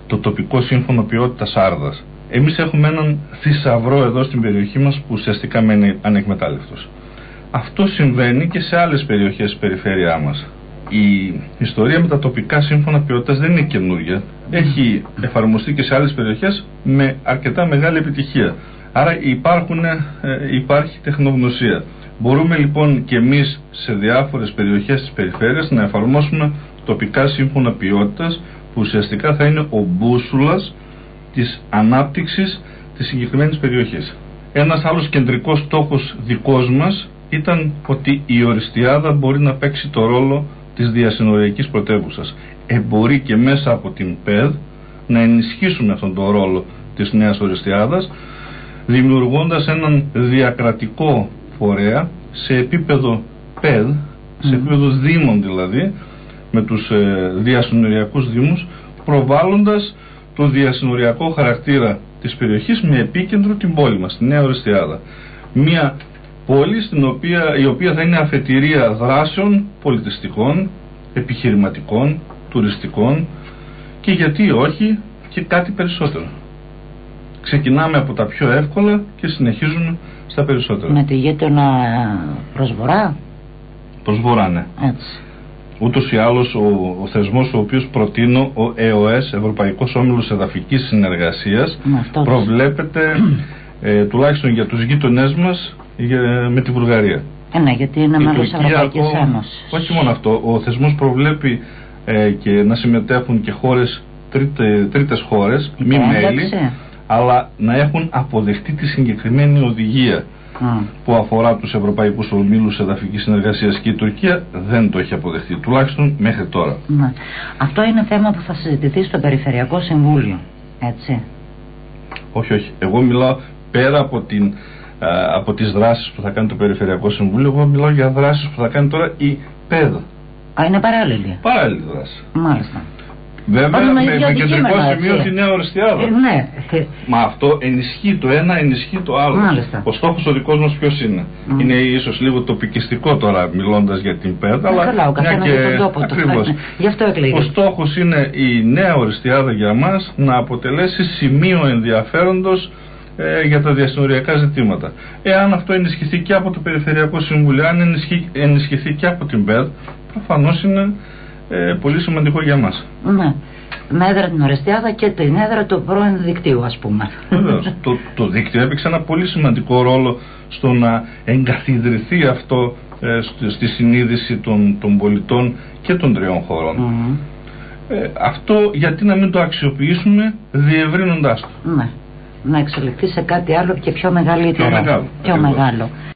το τοπικό σύμφωνο ποιότητας Άρδας. Εμείς έχουμε έναν θησαυρό εδώ στην περιοχή μας που ουσιαστικά μένει ανεκμετάλλευτος. Αυτό συμβαίνει και σε άλλες περιοχές της περιφέρειά μας. Η ιστορία με τα τοπικά σύμφωνα ποιότητας δεν είναι καινούργια. Έχει εφαρμοστεί και σε άλλες περιοχές με αρκετά μεγάλη επιτυχία. Άρα υπάρχει τεχνογνωσία. Μπορούμε λοιπόν και εμείς σε διάφορες περιοχές της περιφέρειας να εφαρμόσουμε τοπικά σύμφωνα ποιότητας που ουσιαστικά θα είναι ο μπούσουλας της ανάπτυξης της συγκεκριμένης περιοχής. Ένας άλλος κεντρικός στόχος δικός μας ήταν ότι η Οριστιάδα μπορεί να παίξει το ρόλο της διασυνοριακής πρωτεύουσας. Μπορεί και μέσα από την ΠΕΔ να ενισχύσουμε αυτόν τον ρόλο της Νέας Οριστιάδας, δημιουργώντας έναν διακρατικό φορέα σε επίπεδο ΠΕΔ, σε επίπεδο δήμων δηλαδή, με τους διασυνοριακούς δήμους, προβάλλοντας το διασυνοριακό χαρακτήρα της περιοχής με επίκεντρο την πόλη μας, τη Νέα Οριστιάδα. Μια πόλη η οποία θα είναι αφετηρία δράσεων πολιτιστικών, επιχειρηματικών, τουριστικών και γιατί όχι και κάτι περισσότερο. Ξεκινάμε από τα πιο εύκολα και συνεχίζουμε στα περισσότερα. Με τη γείτονα προς βορρά. Προς βορρά, ναι. Έτσι. Ούτως ή άλλως ο θεσμός ο οποίος προτείνω, ο ΕΟΕΣ, Ευρωπαϊκός Όμιλος Εδαφικής Συνεργασίας, προβλέπεται τουλάχιστον για τους γείτονές μας με τη Βουλγαρία. Ναι, γιατί είναι μέλος Ευρωπαϊκής Ένωσης. Όχι μόνο αυτό, ο θεσμός προβλέπει και να συμμετέχουν και τρίτες χώρες, μη μέλη, αλλά να έχουν αποδεχτεί τη συγκεκριμένη οδηγία που αφορά τους Ευρωπαϊκούς Ομίλους Εδαφικής Συνεργασίας, και η Τουρκία δεν το έχει αποδεχτεί, τουλάχιστον μέχρι τώρα. Αυτό είναι θέμα που θα συζητηθεί στο Περιφερειακό Συμβούλιο, έτσι? Όχι. Εγώ μιλάω πέρα από τις δράσεις που θα κάνει το Περιφερειακό Συμβούλιο, εγώ μιλάω για δράσεις που θα κάνει τώρα η ΠΕΔ. Είναι παράλληλη. Παράλληλη δράση. Μάλιστα. Βέβαια με κεντρικό σημείο τη Νέα Οριστιάδα. Ναι. Μα αυτό ενισχύει το ένα, ενισχύει το άλλο. Μάλιστα. Ο στόχος ο δικός μας ποιος είναι? Είναι ίσως λίγο τοπικιστικό τώρα μιλώντας για την ΠΕΔ, αλλά καλά, ο καθένας για τον τόπο του. Γι' αυτό εκλέγει. Ο στόχος είναι η Νέα Οριστιάδα για μας να αποτελέσει σημείο ενδιαφέροντος για τα διασυνοριακά ζητήματα. Εάν αυτό ενισχυθεί και από το Περιφερειακό Συμβούλιο, αν ενισχυθεί και από την ΠΕΔ, προφανώς είναι πολύ σημαντικό για μας. Ναι. Με έδρα την Οριστιάδα και την έδρα του πρώην δικτύου, ας πούμε. Βεβαίως. Το δίκτυο έπαιξε ένα πολύ σημαντικό ρόλο στο να εγκαθιδρυθεί αυτό στη συνείδηση των πολιτών και των τριών χωρών. Αυτό γιατί να μην το αξιοποιήσουμε διευρύνοντάς το. Ναι. Να εξελιχθεί σε κάτι άλλο και πιο μεγαλύτερο. Πιο μεγάλο.